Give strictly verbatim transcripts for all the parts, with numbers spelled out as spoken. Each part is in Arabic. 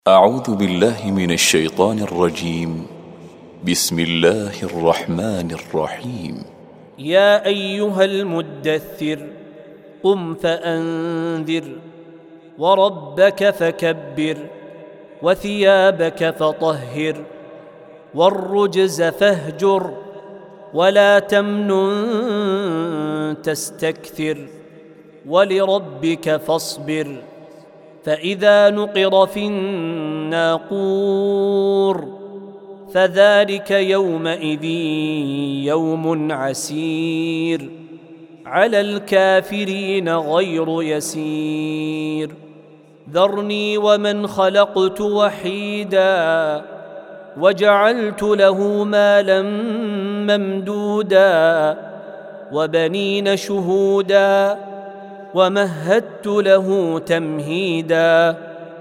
أعوذ بالله من الشيطان الرجيم. بسم الله الرحمن الرحيم. يا أيها المدثر قم فأنذر وربك فكبر وثيابك فطهر والرجز فاهجر ولا تمنن تستكثر ولربك فاصبر فإذا نقر في الناقور فذلك يومئذ يوم عسير على الكافرين غير يسير ذرني ومن خلقت وحيدا وجعلت له مالا ممدودا وبنين شهودا ومهدت له تمهيدا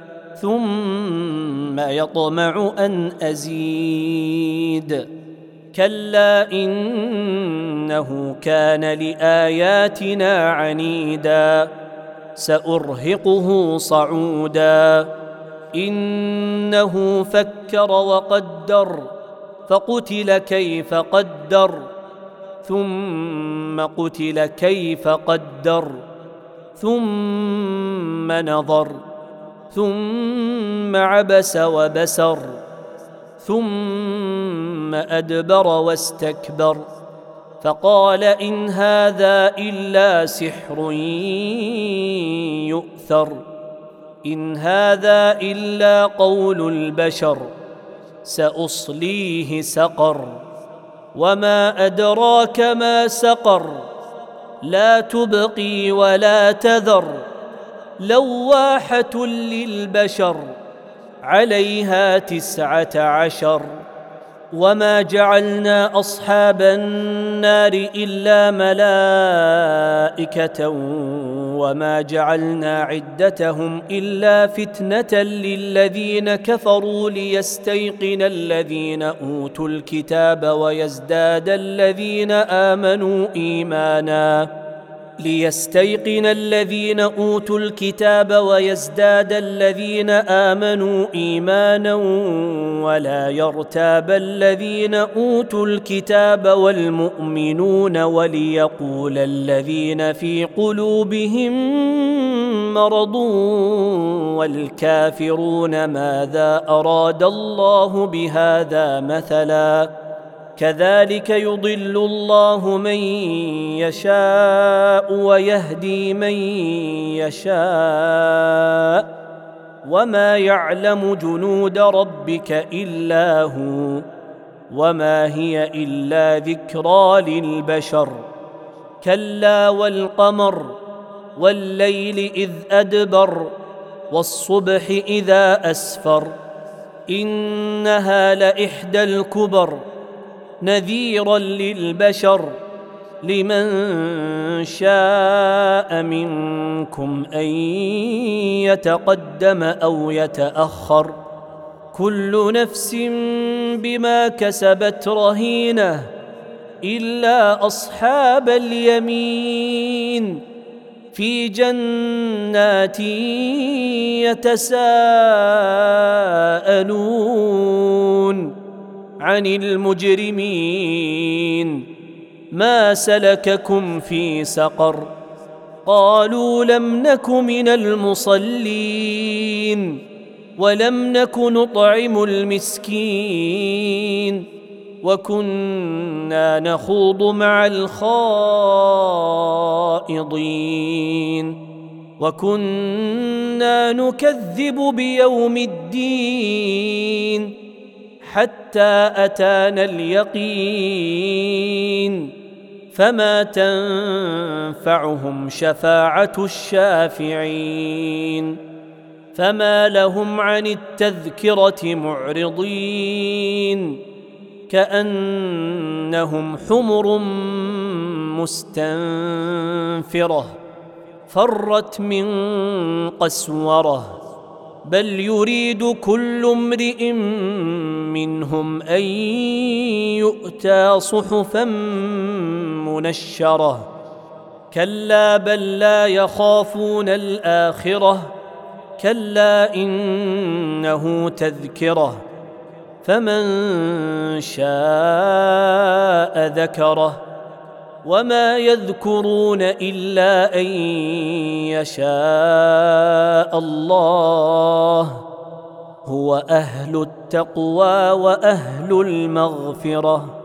ثم يطمع أن أزيد كلا إنه كان لآياتنا عنيدا سأرهقه صعودا إنه فكر وقدر فقتل كيف قدر ثم قتل كيف قدر ثم نظر ثم عبس وبسر ثم أدبر واستكبر فقال إن هذا إلا سحر يؤثر إن هذا إلا قول البشر سأصليه سقر وما أدراك ما سقر لا تبقي ولا تذر لواحة للبشر عليها تسعة عشر وما جعلنا أصحاب النار إلا ملائكة وما جعلنا عدتهم إلا فتنة للذين كفروا ليستيقن الذين أوتوا الكتاب ويزداد الذين آمنوا إيمانا ليستيقن الذين أوتوا الكتاب ويزداد الذين آمنوا إيمانا ولا يرتاب الذين أوتوا الكتاب والمؤمنون وليقول الذين في قلوبهم مرض والكافرون ماذا أراد الله بهذا مثلا كذلك يضل الله من يشاء ويهدي من يشاء وما يعلم جنود ربك إلا هو وما هي إلا ذكرى للبشر كلا والقمر والليل إذ أدبر والصبح إذا أسفر إنها لإحدى الكبر نذيرا للبشر لمن شاء منكم أن يتقدم أو يتأخر كل نفس بما كسبت رهينة إلا أصحاب اليمين في جنات يتساءلون عن المجرمين ما سلككم في سقر قالوا لم نك من المصلين ولم نك نطعم المسكين وكنا نخوض مع الخائضين وكنا نكذب بيوم الدين حتى أتانا اليقين فما تنفعهم شفاعة الشافعين فما لهم عن التذكرة معرضين كأنهم حمر مستنفرة فرت من قسورة بل يريد كل امرئ منهم أن يؤتى صحفا منشرة كلا بل لا يخافون الآخرة كلا إنه تذكرة فمن شاء ذكره وما يذكرون إلا أن يشاء الله هو أهل التقوى وأهل المغفرة.